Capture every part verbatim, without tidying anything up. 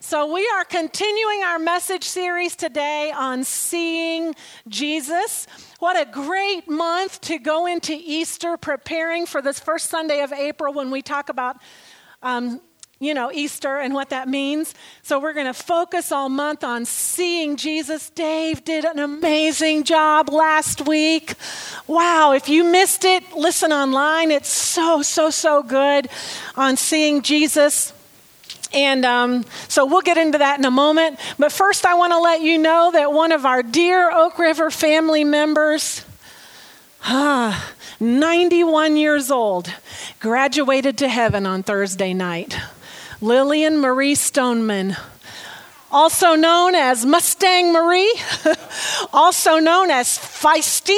So we are continuing our message series today on seeing Jesus. What a great month to go into Easter, preparing for this first Sunday of April when we talk about, um, you know, Easter and what that means. So we're going to focus all month on seeing Jesus. Dave did an amazing job last week. Wow, if you missed it, listen online. It's so, so, so good on seeing Jesus. And um, so we'll get into that in a moment. But first, I want to let you know that one of our dear Oak River family members, ah, ninety-one years old, graduated to heaven on Thursday night. Lillian Marie Stoneman, also known as Mustang Marie, also known as Feisty.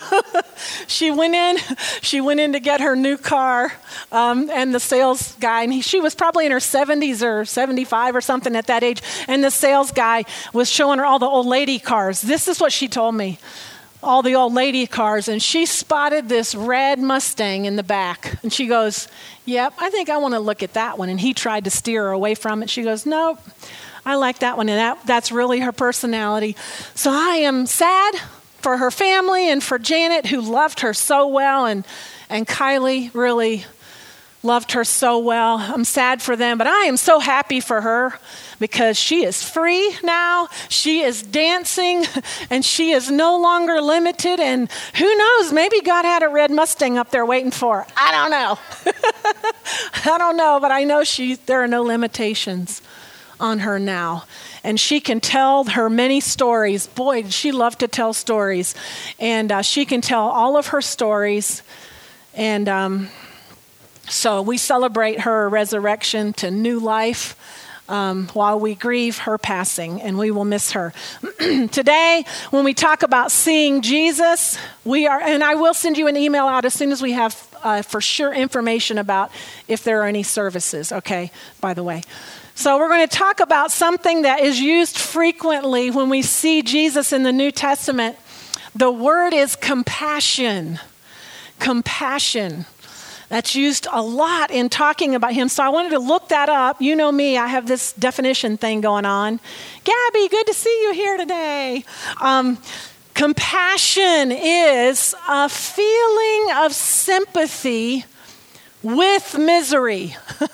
She went in, she went in to get her new car, um, and the sales guy, and he, she was probably in her seventies or seventy-five or something at that age, and the sales guy was showing her all the old lady cars. This is what she told me, all the old lady cars, and she spotted this red Mustang in the back, and she goes, yep, I think I want to look at that one, and he tried to steer her away from it. She goes, nope. I like that one, and that, that's really her personality. So I am sad for her family and for Janet, who loved her so well, and, and Kylie really loved her so well. I'm sad for them, but I am so happy for her because she is free now. She is dancing, and she is no longer limited, and who knows, maybe God had a red Mustang up there waiting for her. I don't know. I don't know, but I know she. there are no limitations on her now. And she can tell her many stories. Boy, did she love to tell stories. And uh, she can tell all of her stories. And um, so we celebrate her resurrection to new life um, while we grieve her passing, and we will miss her. Today, when we talk about seeing Jesus, we are, and I will send you an email out as soon as we have uh, for sure information about if there are any services, okay, by the way. So we're going to talk about something that is used frequently when we see Jesus in the New Testament. The word is compassion. Compassion. That's used a lot in talking about him. So I wanted to look that up. You know me, I have this definition thing going on. Gabby, good to see you here today. Um, compassion is a feeling of sympathy with misery.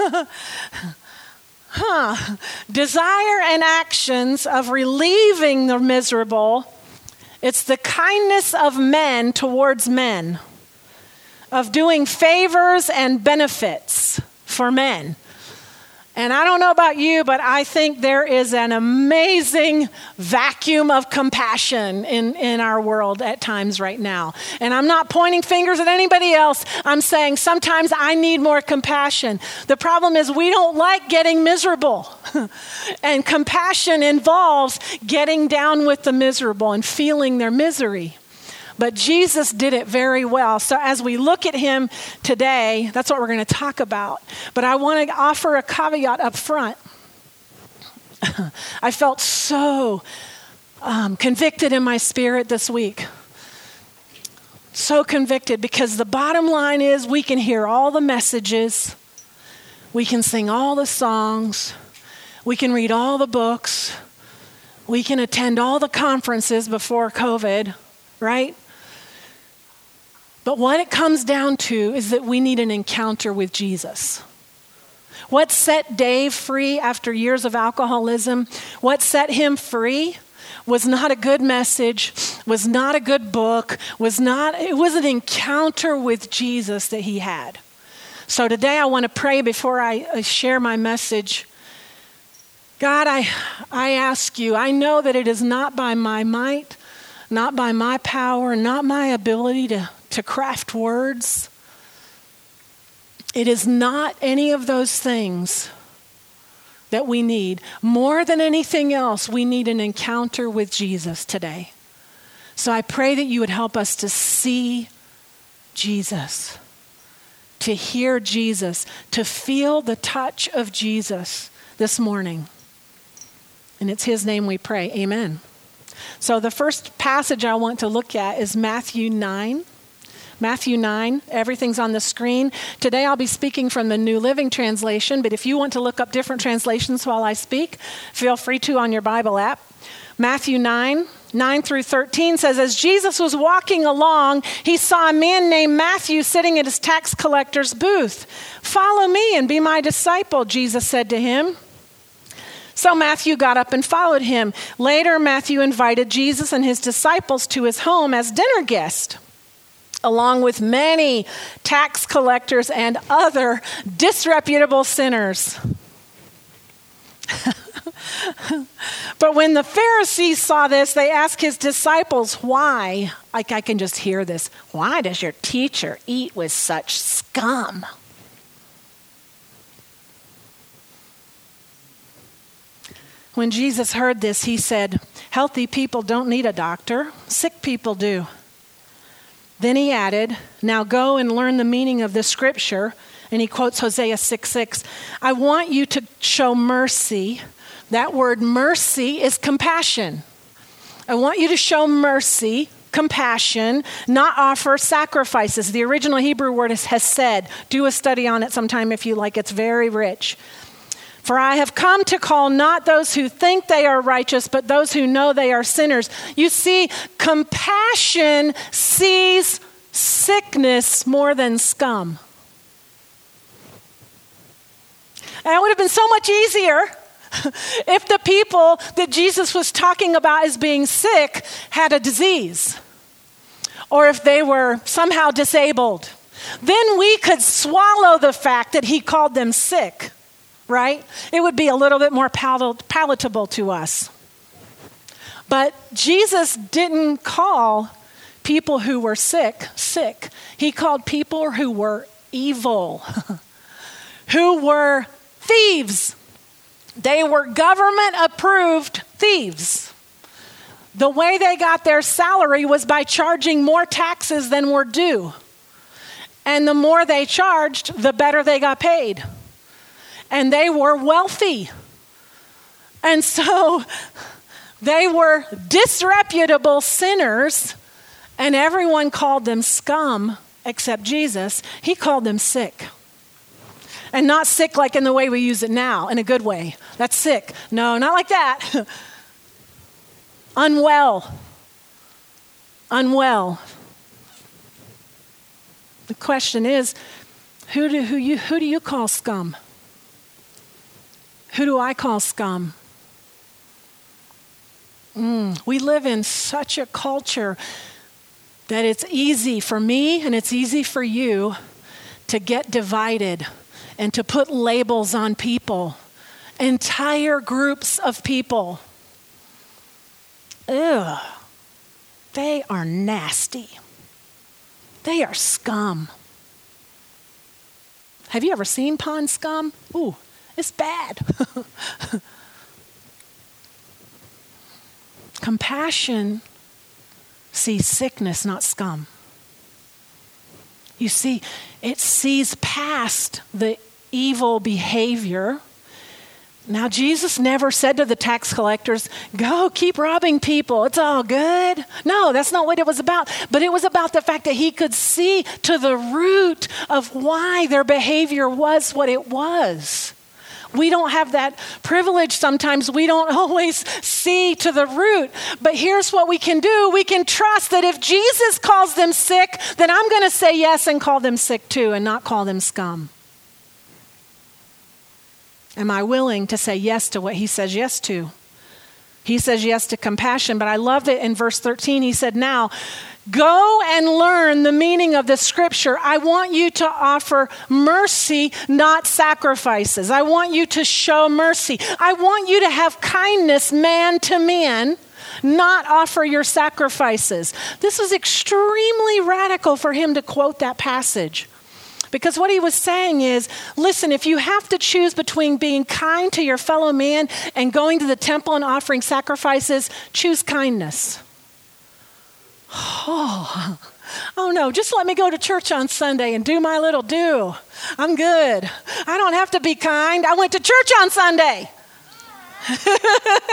Huh. Desire and actions of relieving the miserable. It's the kindness of men towards men, of doing favors and benefits for men. And I don't know about you, but I think there is an amazing vacuum of compassion in, in our world at times right now. And I'm not pointing fingers at anybody else. I'm saying sometimes I need more compassion. The problem is we don't like getting miserable. And compassion involves getting down with the miserable and feeling their misery. But Jesus did it very well. So as we look at him today, that's what we're going to talk about. But I want to offer a caveat up front. I felt so um, convicted in my spirit this week. So convicted because the bottom line is we can hear all the messages. We can sing all the songs. We can read all the books. We can attend all the conferences before COVID, right? But what it comes down to is that we need an encounter with Jesus. What set Dave free after years of alcoholism, what set him free was not a good message, was not a good book, was not, it was an encounter with Jesus that he had. So today I want to pray before I share my message. God, I, I ask you, I know that it is not by my might, not by my power, not my ability to to craft words. It is not any of those things that we need. More than anything else, we need an encounter with Jesus today. So I pray that you would help us to see Jesus, to hear Jesus, to feel the touch of Jesus this morning. And it's his name we pray. Amen. So the first passage I want to look at is Matthew nine. Matthew nine, everything's on the screen. Today I'll be speaking from the New Living Translation, but if you want to look up different translations while I speak, feel free to on your Bible app. Matthew nine, nine through thirteen says, as Jesus was walking along, he saw a man named Matthew sitting at his tax collector's booth. Follow me and be my disciple, Jesus said to him. So Matthew got up and followed him. Later, Matthew invited Jesus and his disciples to his home as dinner guests, along with many tax collectors and other disreputable sinners. But when the Pharisees saw this, they asked his disciples, why? Like I can just hear this. Why does your teacher eat with such scum? When Jesus heard this, he said, healthy people don't need a doctor, sick people do. Then he added, now go and learn the meaning of this scripture. And he quotes Hosea six six. I want you to show mercy. That word mercy is compassion. I want you to show mercy, compassion, not offer sacrifices. The original Hebrew word is hesed. Do a study on it sometime if you like. It's very rich. For I have come to call not those who think they are righteous, but those who know they are sinners. You see, compassion sees sickness more than scum. And it would have been so much easier if the people that Jesus was talking about as being sick had a disease, or if they were somehow disabled. Then we could swallow the fact that he called them sick. Right? It would be a little bit more pal- palatable to us. But Jesus didn't call people who were sick, sick. He called people who were evil, who were thieves. They were government-approved thieves. The way they got their salary was by charging more taxes than were due. And the more they charged, the better they got paid. And they were wealthy. And so they were disreputable sinners, and everyone called them scum except Jesus. He called them sick. And not sick like in the way we use it now, in a good way. That's sick. No, not like that. Unwell. Unwell. The question is, who do, who you, who do you call scum? Who do I call scum? Mm, we live in such a culture that it's easy for me and it's easy for you to get divided and to put labels on people, entire groups of people. Ugh, they are nasty. They are scum. Have you ever seen pond scum? Ooh. It's bad. Compassion sees sickness, not scum. You see, it sees past the evil behavior. Now, Jesus never said to the tax collectors, go keep robbing people. It's all good. No, that's not what it was about. But it was about the fact that he could see to the root of why their behavior was what it was. We don't have that privilege sometimes. We don't always see to the root. But here's what we can do. We can trust that if Jesus calls them sick, then I'm going to say yes and call them sick too and not call them scum. Am I willing to say yes to what he says yes to? He says yes to compassion, but I love it in verse thirteen. He said, now, go and learn the meaning of the scripture. I want you to offer mercy, not sacrifices. I want you to show mercy. I want you to have kindness man to man, not offer your sacrifices. This was extremely radical for him to quote that passage. Because what he was saying is, listen, if you have to choose between being kind to your fellow man and going to the temple and offering sacrifices, choose kindness. Oh, oh no, just let me go to church on Sunday and do my little do. I'm good. I don't have to be kind. I went to church on Sunday.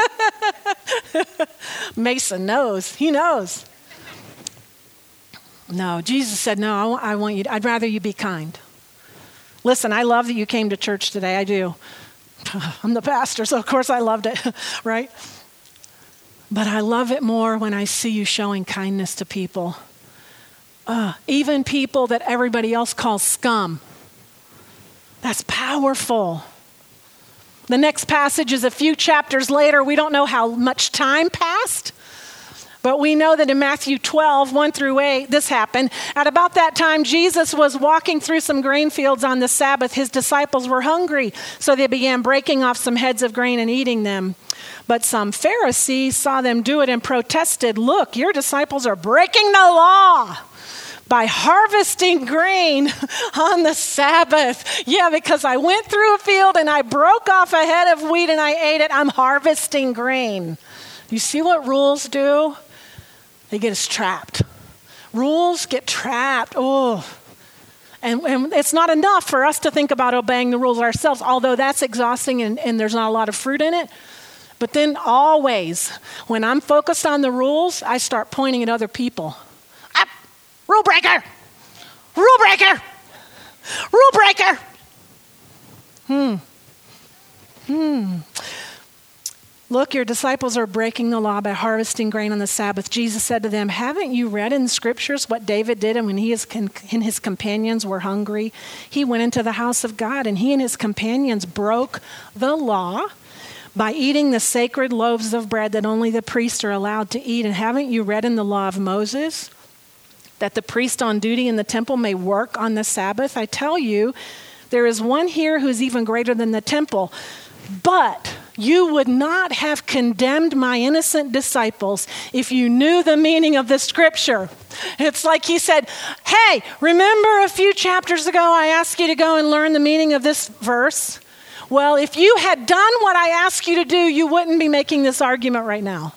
Mason knows. He knows. No, Jesus said, no, I want, I want you, to, I'd rather you be kind. Listen, I love that you came to church today. I do. I'm the pastor, so of course I loved it, right? But I love it more when I see you showing kindness to people. Uh, even people that everybody else calls scum. That's powerful. The next passage is a few chapters later. We don't know how much time passed, but we know that in Matthew twelve, one through eight, this happened. At about that time, Jesus was walking through some grain fields on the Sabbath. His disciples were hungry, so they began breaking off some heads of grain and eating them. But some Pharisees saw them do it and protested, "Look, your disciples are breaking the law by harvesting grain on the Sabbath." Yeah, because I went through a field and I broke off a head of wheat and I ate it. I'm harvesting grain. You see what rules do? They get us trapped. Rules get trapped. Oh, and, and it's not enough for us to think about obeying the rules ourselves, although that's exhausting and, and there's not a lot of fruit in it. But then always, when I'm focused on the rules, I start pointing at other people. Ah, rule breaker! Rule breaker! Rule breaker! Hmm. Hmm. Look, your disciples are breaking the law by harvesting grain on the Sabbath. Jesus said to them, haven't you read in the scriptures what David did? And when he and his companions were hungry, he went into the house of God and he and his companions broke the law by eating the sacred loaves of bread that only the priests are allowed to eat. And haven't you read in the law of Moses that the priest on duty in the temple may work on the Sabbath? I tell you, there is one here who's even greater than the temple. But you would not have condemned my innocent disciples if you knew the meaning of the scripture. It's like he said, hey, remember a few chapters ago I asked you to go and learn the meaning of this verse? Well, if you had done what I asked you to do, you wouldn't be making this argument right now.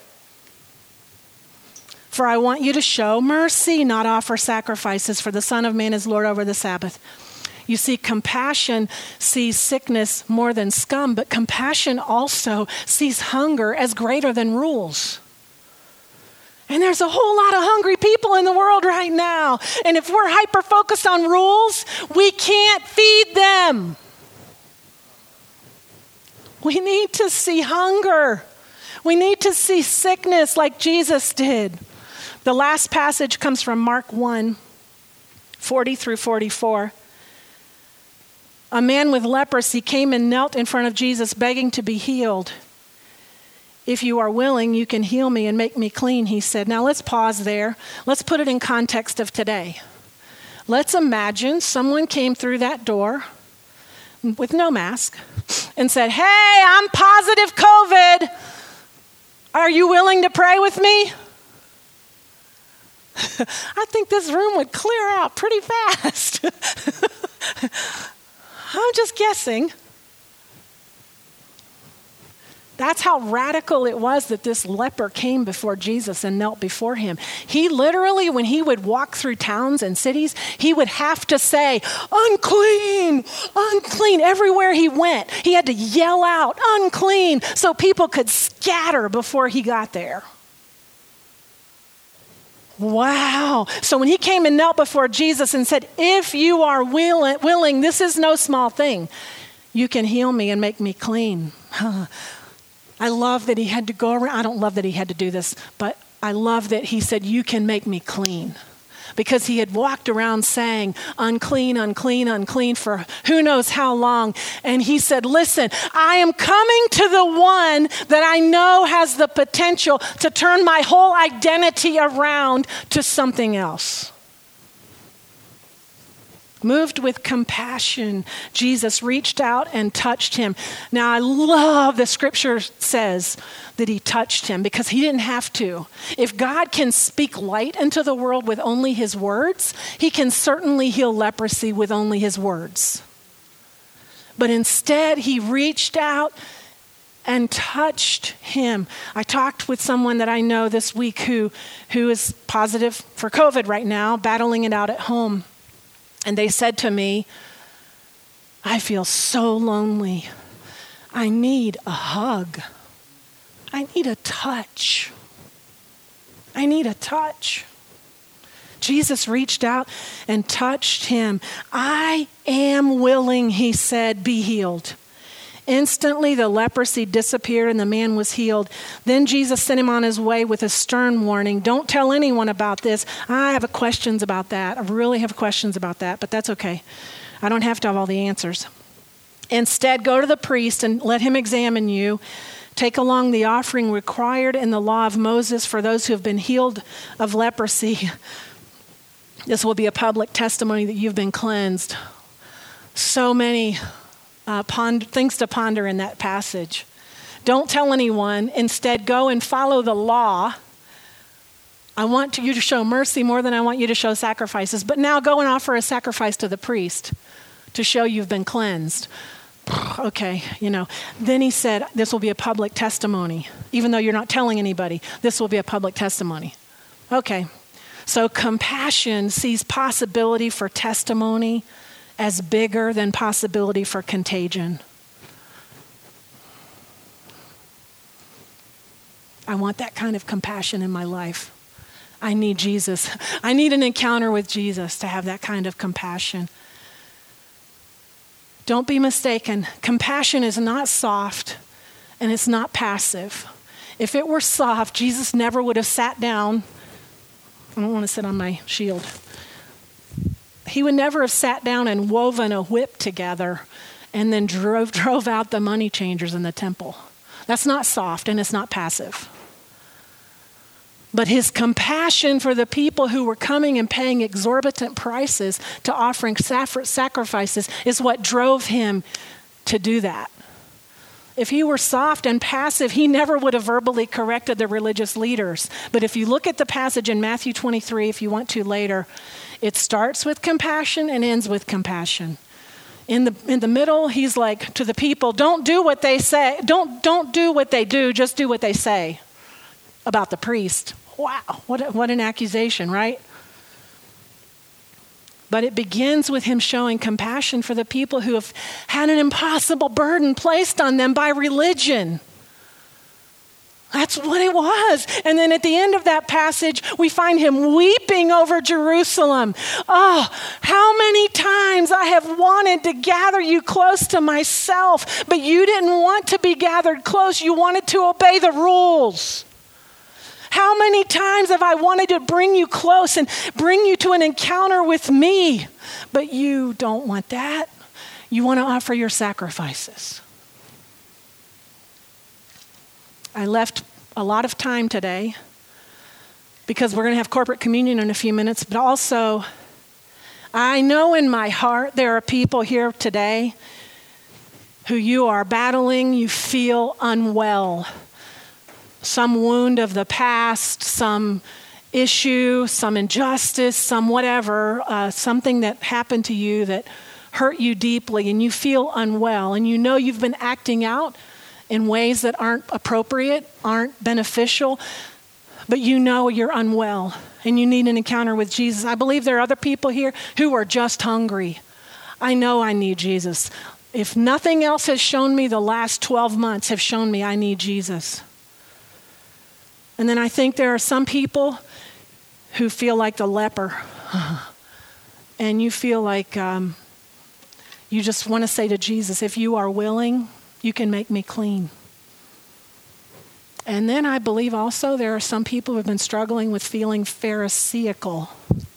For I want you to show mercy, not offer sacrifices, for the Son of Man is Lord over the Sabbath. You see, compassion sees sickness more than scum, but compassion also sees hunger as greater than rules. And there's a whole lot of hungry people in the world right now. And if we're hyper-focused on rules, we can't feed them. We need to see hunger. We need to see sickness like Jesus did. The last passage comes from Mark one, forty through forty-four. A man with leprosy came and knelt in front of Jesus, begging to be healed. If you are willing, you can heal me and make me clean, he said. Now let's pause there. Let's put it in context of today. Let's imagine someone came through that door with no mask and said, hey, I'm positive COVID. Are you willing to pray with me? I think this room would clear out pretty fast. I'm just guessing. That's how radical it was that this leper came before Jesus and knelt before him. He literally, when he would walk through towns and cities, he would have to say, unclean, unclean. Everywhere he went, he had to yell out, unclean, so people could scatter before he got there. Wow. So when he came and knelt before Jesus and said, if you are willing, willing, this is no small thing. You can heal me and make me clean. I love that he had to go around. I don't love that he had to do this, but I love that he said, you can make me clean. Because he had walked around saying, unclean, unclean, unclean for who knows how long. And he said, listen, I am coming to the one that I know has the potential to turn my whole identity around to something else. Moved with compassion, Jesus reached out and touched him. Now, I love the scripture says that he touched him because he didn't have to. If God can speak light into the world with only his words, he can certainly heal leprosy with only his words. But instead, he reached out and touched him. I talked with someone that I know this week who, who is positive for COVID right now, battling it out at home. And they said to me, I feel so lonely. I need a hug. I need a touch. I need a touch. Jesus reached out and touched him. I am willing, he said, be healed. Instantly, the leprosy disappeared and the man was healed. Then Jesus sent him on his way with a stern warning. Don't tell anyone about this. I have questions about that. I really have questions about that, but that's okay. I don't have to have all the answers. Instead, go to the priest and let him examine you. Take along the offering required in the law of Moses for those who have been healed of leprosy. This will be a public testimony that you've been cleansed. So many Uh, pond- things to ponder in that passage. Don't tell anyone. Instead, go and follow the law. I want you to show mercy more than I want you to show sacrifices. But now go and offer a sacrifice to the priest to show you've been cleansed. Okay, you know. Then he said, this will be a public testimony. Even though you're not telling anybody, this will be a public testimony. Okay, so compassion sees possibility for testimony as bigger than possibility for contagion. I want that kind of compassion in my life. I need Jesus. I need an encounter with Jesus to have that kind of compassion. Don't be mistaken. Compassion is not soft and it's not passive. If it were soft, Jesus never would have sat down. I don't want to sit on my shield. He would never have sat down and woven a whip together and then drove, drove out the money changers in the temple. That's not soft and it's not passive. But his compassion for the people who were coming and paying exorbitant prices to offering sacrifices is what drove him to do that. If he were soft and passive, he never would have verbally corrected the religious leaders. But if you look at the passage in Matthew twenty-three, if you want to later, it starts with compassion and ends with compassion. In the in the middle, he's like to the people, don't do what they say. Don't, don't do what they do, just do what they say about the priest. Wow, what, a, what an accusation, right? But it begins with him showing compassion for the people who have had an impossible burden placed on them by religion. That's what it was. And then at the end of that passage, we find him weeping over Jerusalem. Oh, how many times I have wanted to gather you close to myself, but you didn't want to be gathered close. You wanted to obey the rules. How many times have I wanted to bring you close and bring you to an encounter with me, but you don't want that. You want to offer your sacrifices. I left a lot of time today because we're going to have corporate communion in a few minutes, but also I know in my heart there are people here today who you are battling, you feel unwell. Some wound of the past, some issue, some injustice, some whatever, uh, something that happened to you that hurt you deeply and you feel unwell and you know you've been acting out in ways that aren't appropriate, aren't beneficial, but you know you're unwell and you need an encounter with Jesus. I believe there are other people here who are just hungry. I know I need Jesus. If nothing else has shown me, the last twelve months have shown me I need Jesus. And then I think there are some people who feel like the leper. And you feel like um, you just want to say to Jesus, if you are willing, you can make me clean. And then I believe also there are some people who have been struggling with feeling pharisaical.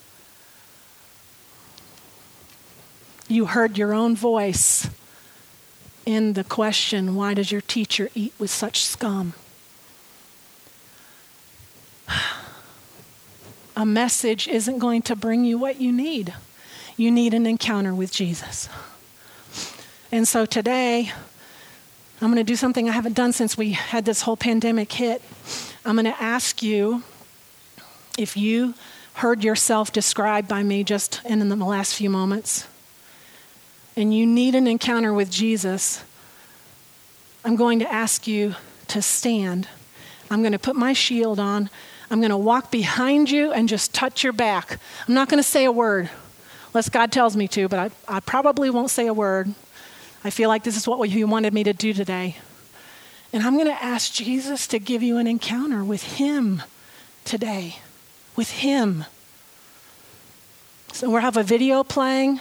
You heard your own voice in the question, why does your teacher eat with such scum? A message isn't going to bring you what you need. You need an encounter with Jesus. And so today, I'm going to do something I haven't done since we had this whole pandemic hit. I'm going to ask you if you heard yourself described by me just in the last few moments, and you need an encounter with Jesus, I'm going to ask you to stand. I'm going to put my shield on. I'm going to walk behind you and just touch your back. I'm not going to say a word, unless God tells me to, but I, I probably won't say a word. I feel like this is what He wanted me to do today. And I'm going to ask Jesus to give you an encounter with Him today, with Him. So we'll have a video playing.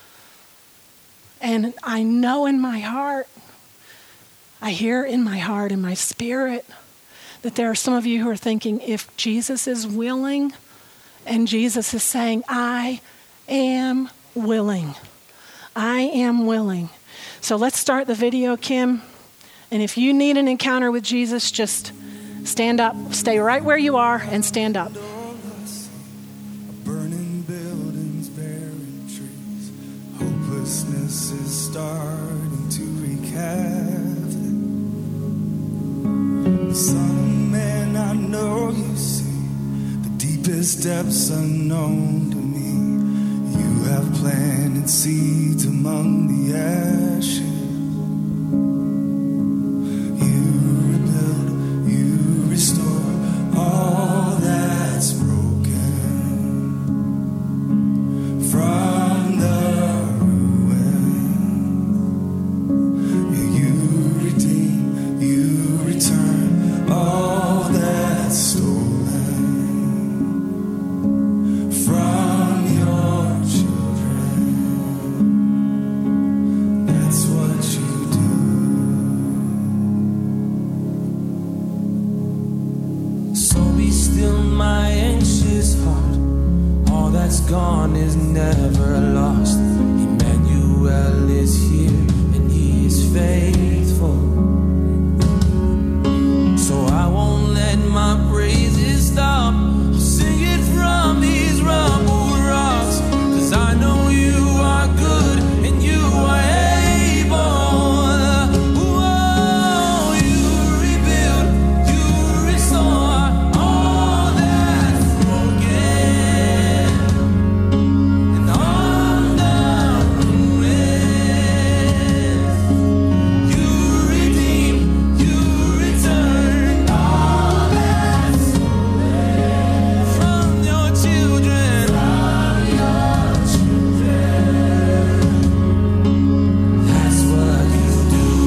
And I know in my heart, I hear in my heart, in my spirit, that there are some of you who are thinking, if Jesus is willing, and Jesus is saying, I am willing. I am willing. So let's start the video, Kim. And if you need an encounter with Jesus, just stand up. Stay right where you are and stand up. Burning buildings, bearing trees. Hopelessness is starting to wreak havoc. Son of man, I know you see the deepest depths unknown to me. You have planted seeds among the ashes. You rebuild, you restore all that's broken from the ruin. Yeah, you redeem, you return all that's stolen from your children. That's what you do. So be still, my anxious heart. All that's gone is never lost. Emmanuel is here and he is faithful. So I won't let my praises stop. I'll sing it from these rumbled rocks. 'Cause I know you are good and you are able. Whoa, you rebuild, you restore all that's broken. And on the ruins, you redeem, you return all that's stolen from your children. From your children. That's what you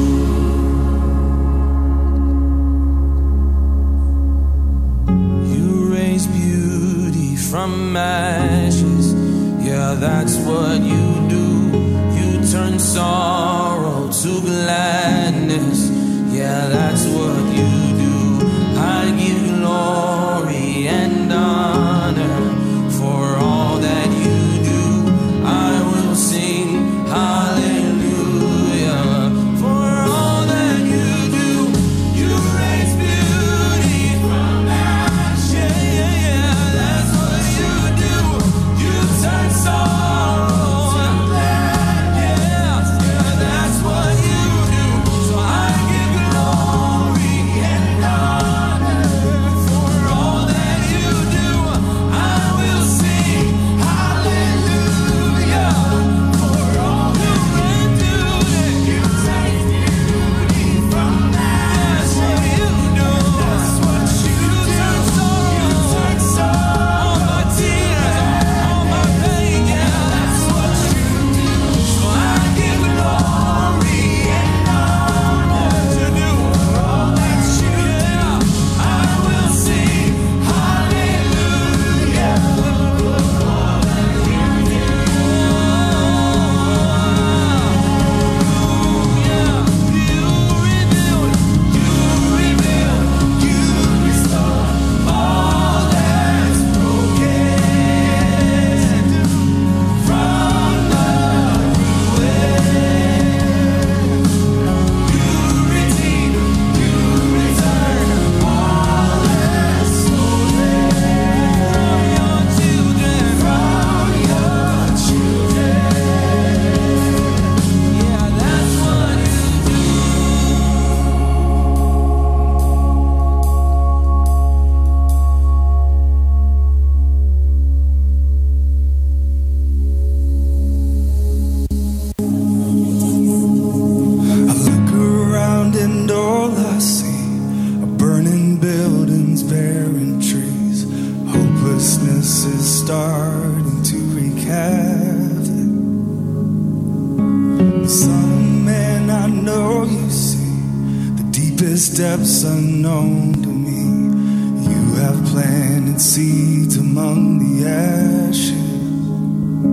do. You raise beauty from ashes. Yeah, that's what you do. You turn sorrow to gladness. Yeah, that's what you do. I give glory and honor for all that you do. I will sing hallelujah for all that you do. You raise beauty from ashes. Yeah, yeah, yeah, that's what you do. You turn sorrow to gladness. Yeah, yeah, that's what you do. So I give glory and honor for all that you do. I will sing hallelujah for all that you do. You take beauty from ashes. That's what you do. That's what you do. Turn sorrow, you turn sorrow, all my tears, all my pain. Yeah, that's what you do. So I give glory and honor to you for all that you do. I will sing hallelujah for all that you do. Yeah, you rebuild, you rebuild, you restore all that's broken from the ruin. You redeem, you return all that's stolen from your children. From your children. Yeah, that's what you do. I look around and all I see are burning buildings, bearing trees. Hopelessness is starting to wreak havoc. Son of man, I know you see the deepest depths unknown to me. You have planted seeds among the ashes.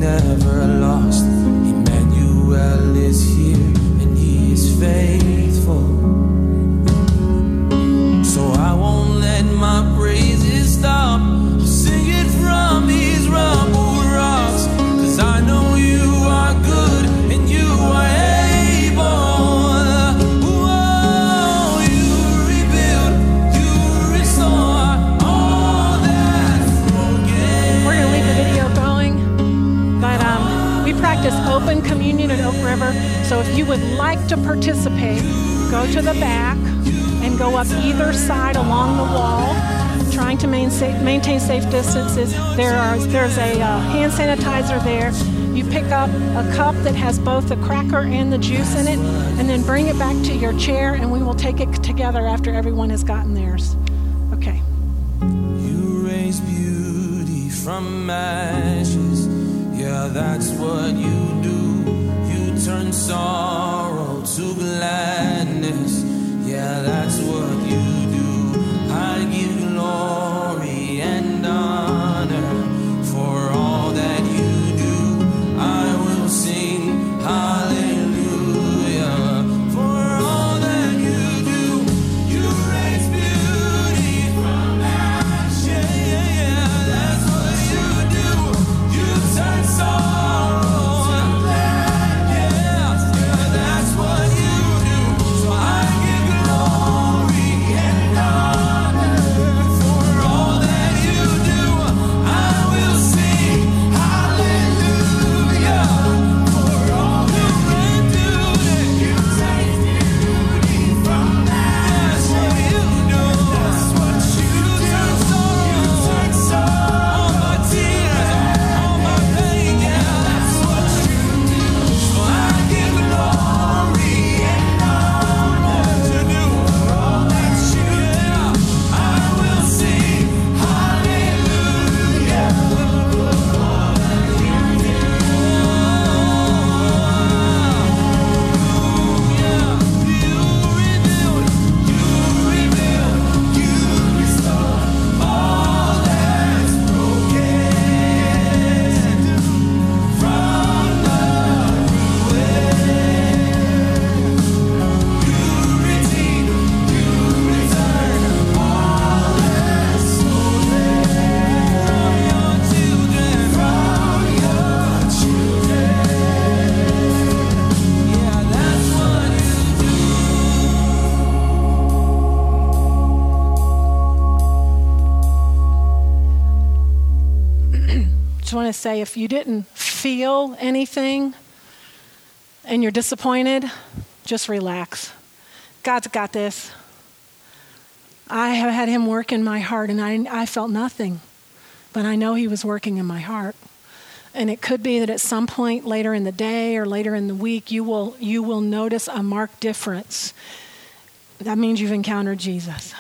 never lost. Emmanuel is here and he is faithful. So I won't let my praises stop. I'll sing it from these rumbled rocks, 'cause I know you are good and you are able. Whoa, you rebuild, you restore all that's broken. We're going to leave the video going, but um, we practice open communion at Oak River. So if you would like to participate, go to the back and go up either side along the wall, trying to maintain, maintain safe distances. There are, there's a uh, hand sanitizer there. You pick up a cup that has both the cracker and the juice in it, and then bring it back to your chair, and we will take it together after everyone has gotten theirs. Okay. You raise beauty from ashes. Yeah, that's what you do. You turn sorrow to gladness. Yeah, that's what you do. I give glory and honor for all that you do. I will sing hallelujah for all that you do. You raise beauty from ashes. Yeah, yeah, yeah, that's what you do. You turn sorrow to gladness. Yeah, yeah, that's what you do. So I give glory and honor for all that you do. I will sing hallelujah for all you do. You take beauty from ashes. That's what you do. That's what you do. You turn sorrow, all my tears, all my pain. Yeah, that's what you do. So I give glory and honor to you for all that you do. I will sing hallelujah for all that you do. Yeah, you rebuild, you rebuild, you restore all that's broken from the ruin. You redeem, you return all that's stolen from your children, from your children. Yeah, that's what you do. Just want to say, if you didn't feel anything and you're disappointed, just relax. God's got this. I have had him work in my heart, and I, I felt nothing, but I know he was working in my heart. And it could be that at some point later in the day or later in the week, you will you will notice a marked difference. That means you've encountered Jesus.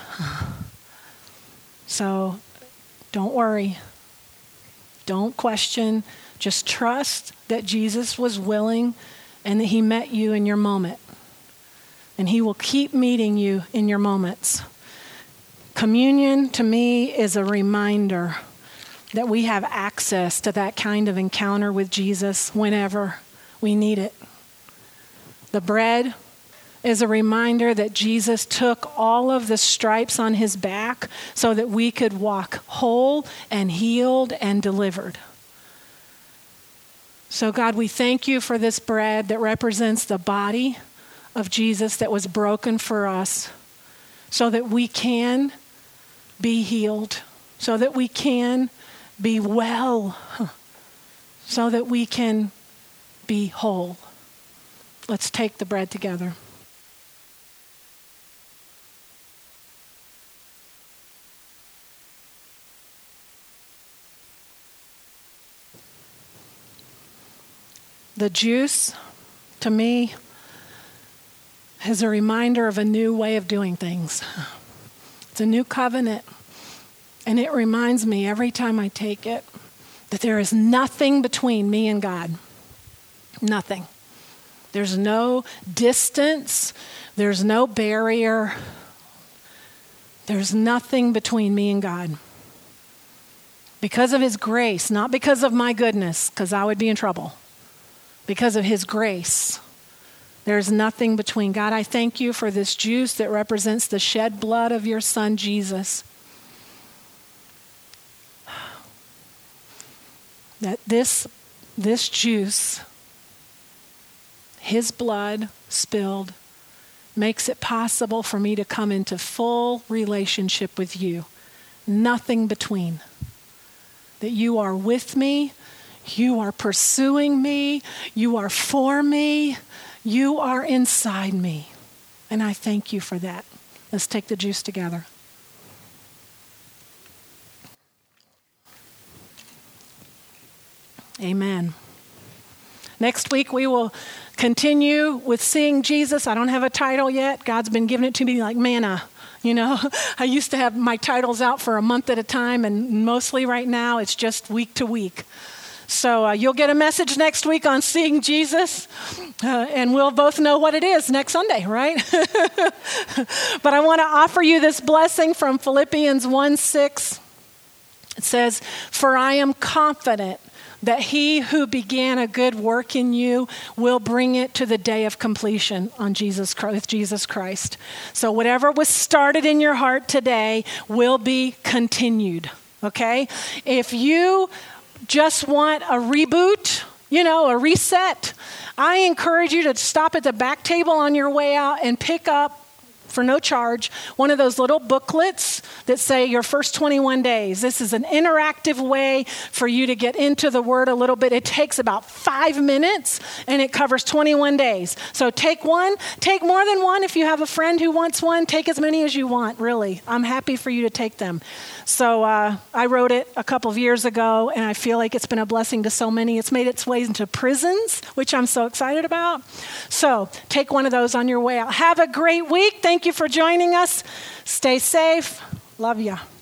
So don't worry. Don't question. Just trust that Jesus was willing and that he met you in your moment. And he will keep meeting you in your moments. Communion, to me, is a reminder that we have access to that kind of encounter with Jesus whenever we need it. The bread is a reminder that Jesus took all of the stripes on his back so that we could walk whole and healed and delivered. So God, we thank you for this bread that represents the body of Jesus that was broken for us so that we can be healed, so that we can be well, so that we can be whole. Let's take the bread together. The juice, to me, is a reminder of a new way of doing things. It's a new covenant. And it reminds me every time I take it that there is nothing between me and God. Nothing. There's no distance. There's no barrier. There's nothing between me and God. Because of his grace, not because of my goodness, because I would be in trouble. Because of his grace, there's nothing between. God, I thank you for this juice that represents the shed blood of your son, Jesus. That this, this juice, his blood spilled, makes it possible for me to come into full relationship with you. Nothing between. That you are with me, you are pursuing me, you are for me, you are inside me. And I thank you for that. Let's take the juice together. Amen. Next week we will continue with Seeing Jesus. I don't have a title yet. God's been giving it to me like manna. You know, I used to have my titles out for a month at a time, and mostly right now it's just week to week. So uh, you'll get a message next week on Seeing Jesus, uh, and we'll both know what it is next Sunday, right? But I want to offer you this blessing from Philippians one six. It says, "For I am confident that he who began a good work in you will bring it to the day of completion on Jesus Christ, with Jesus Christ." So whatever was started in your heart today will be continued, okay? If you just want a reboot, you know, a reset, I encourage you to stop at the back table on your way out and pick up, for no charge, one of those little booklets that say your first twenty-one days. This is an interactive way for you to get into the Word a little bit. It takes about five minutes and it covers twenty-one days. So take one, take more than one. If you have a friend who wants one, take as many as you want, really. I'm happy for you to take them. So uh, I wrote it a couple of years ago, and I feel like it's been a blessing to so many. It's made its way into prisons, which I'm so excited about. So take one of those on your way out. Have a great week. Thank you for joining us. Stay safe. Love ya.